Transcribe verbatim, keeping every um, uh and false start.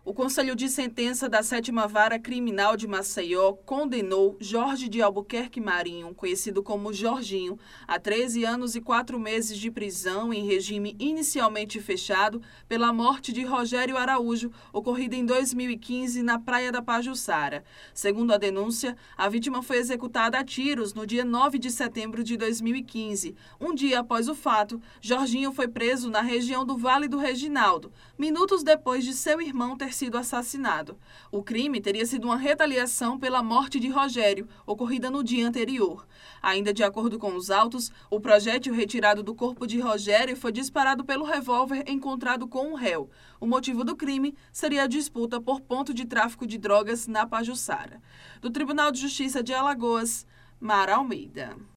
O Conselho de Sentença da sétima Vara Criminal de Maceió condenou Jorge de Albuquerque Marinho, conhecido como Jorginho, a treze anos e quatro meses de prisão em regime inicialmente fechado pela morte de Rogério Araújo, ocorrida em dois mil e quinze na Praia da Pajuçara. Segundo a denúncia, a vítima foi executada a tiros no dia nove de setembro de dois mil e quinze. Um dia após o fato, Jorginho foi preso na região do Vale do Reginaldo, minutos depois de seu irmão ter sido assassinado. O crime teria sido uma retaliação pela morte de Rogério, ocorrida no dia anterior. Ainda de acordo com os autos, o projétil retirado do corpo de Rogério foi disparado pelo revólver encontrado com o réu. O motivo do crime seria a disputa por ponto de tráfico de drogas na Pajuçara. Do Tribunal de Justiça de Alagoas, Mara Almeida.